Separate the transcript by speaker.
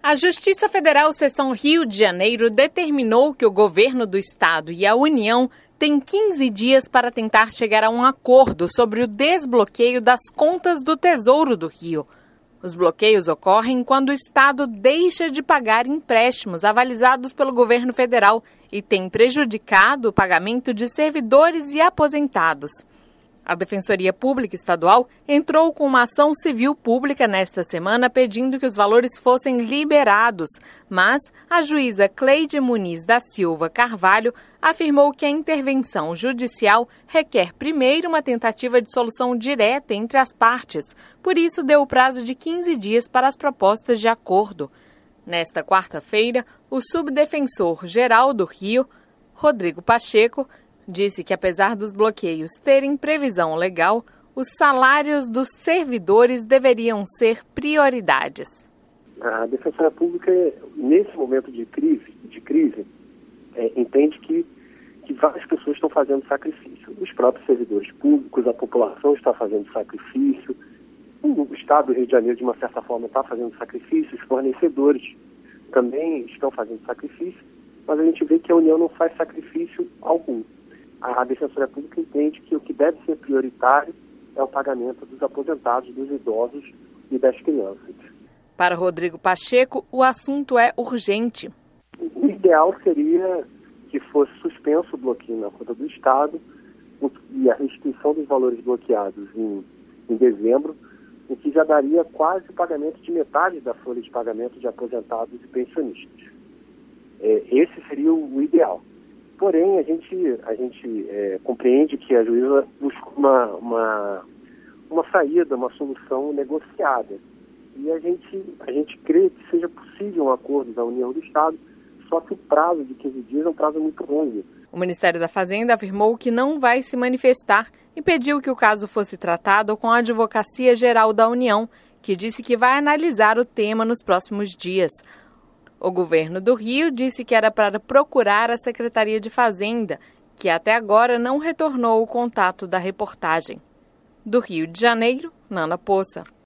Speaker 1: A Justiça Federal Seção Rio de Janeiro determinou que o governo do estado e a União têm 15 dias para tentar chegar a um acordo sobre o desbloqueio das contas do Tesouro do Rio. Os bloqueios ocorrem quando o estado deixa de pagar empréstimos avalizados pelo governo federal e tem prejudicado o pagamento de servidores e aposentados. A Defensoria Pública Estadual entrou com uma ação civil pública nesta semana pedindo que os valores fossem liberados, mas a juíza Cleide Muniz da Silva Carvalho afirmou que a intervenção judicial requer primeiro uma tentativa de solução direta entre as partes, por isso deu o prazo de 15 dias para as propostas de acordo. Nesta quarta-feira, o subdefensor-geral do Rio, Rodrigo Pacheco, disse que, apesar dos bloqueios terem previsão legal, os salários dos servidores deveriam ser prioridades.
Speaker 2: A Defensoria Pública, nesse momento de crise, entende que várias pessoas estão fazendo sacrifício. Os próprios servidores públicos, a população está fazendo sacrifício, o Estado do Rio de Janeiro, de uma certa forma, está fazendo sacrifício, os fornecedores também estão fazendo sacrifício, mas a gente vê que a União não faz sacrifício algum. A Defensoria Pública entende que o que deve ser prioritário é o pagamento dos aposentados, dos idosos e das crianças.
Speaker 1: Para Rodrigo Pacheco, o assunto é urgente.
Speaker 2: O ideal seria que fosse suspenso o bloqueio na conta do Estado e a restrição dos valores bloqueados em dezembro, o que já daria quase o pagamento de metade da folha de pagamento de aposentados e pensionistas. Esse seria o ideal. Porém, a gente compreende que a juíza buscou uma saída, uma solução negociada. E a gente crê que seja possível um acordo da União do Estado, só que o prazo de 15 dias é um prazo muito longo.
Speaker 1: O Ministério da Fazenda afirmou que não vai se manifestar e pediu que o caso fosse tratado com a Advocacia Geral da União, que disse que vai analisar o tema nos próximos dias. O governo do Rio disse que era para procurar a Secretaria de Fazenda, que até agora não retornou o contato da reportagem. Do Rio de Janeiro, Nana Poça.